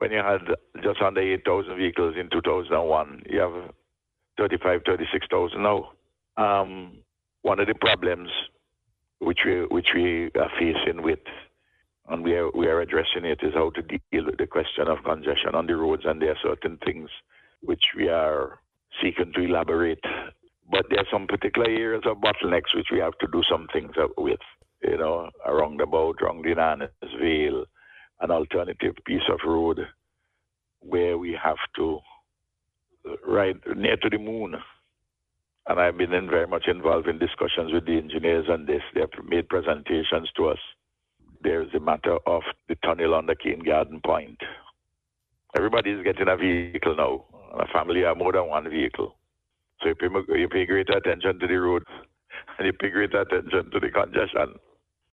when you had just under 8,000 vehicles in 2001, you have 35, 36,000 now. One of the problems which we are facing with, and we are addressing it, is how to deal with the question of congestion on the roads, and there are certain things which we are seeking to elaborate. But there are some particular areas of bottlenecks which we have to do some things with, around about Rondinan-Vale, an alternative piece of road where we have to ride near to the moon. And I've been very much involved in discussions with the engineers on this. They have made presentations to us. There's the matter of the tunnel under Cane Garden Point. Everybody is getting a vehicle now. A family have more than one vehicle. So you pay greater attention to the road and you pay greater attention to the congestion.